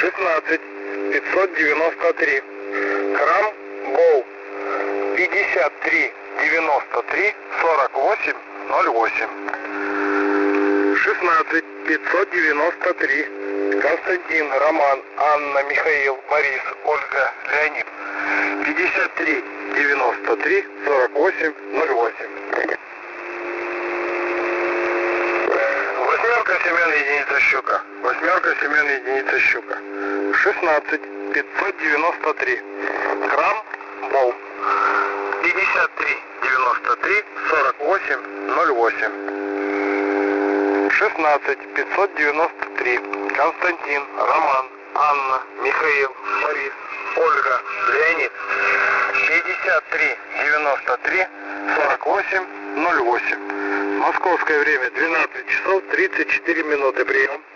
16 593. Крам Гол 53 93 48 08. 16 593. Константин, Роман, Анна, Михаил, Борис, Ольга, Леонид. 53 93 48 08. Восьмерка, Семен, единица щука. Восьмерка, Семен, единица щука. 16 593. Крам Бол 53 93 48 08. 16 593. Константин, Роман, Анна, Михаил, Борис, Ольга, Леонид. 53 93 48 08. Московское время 12 часов 34 минуты. Прием.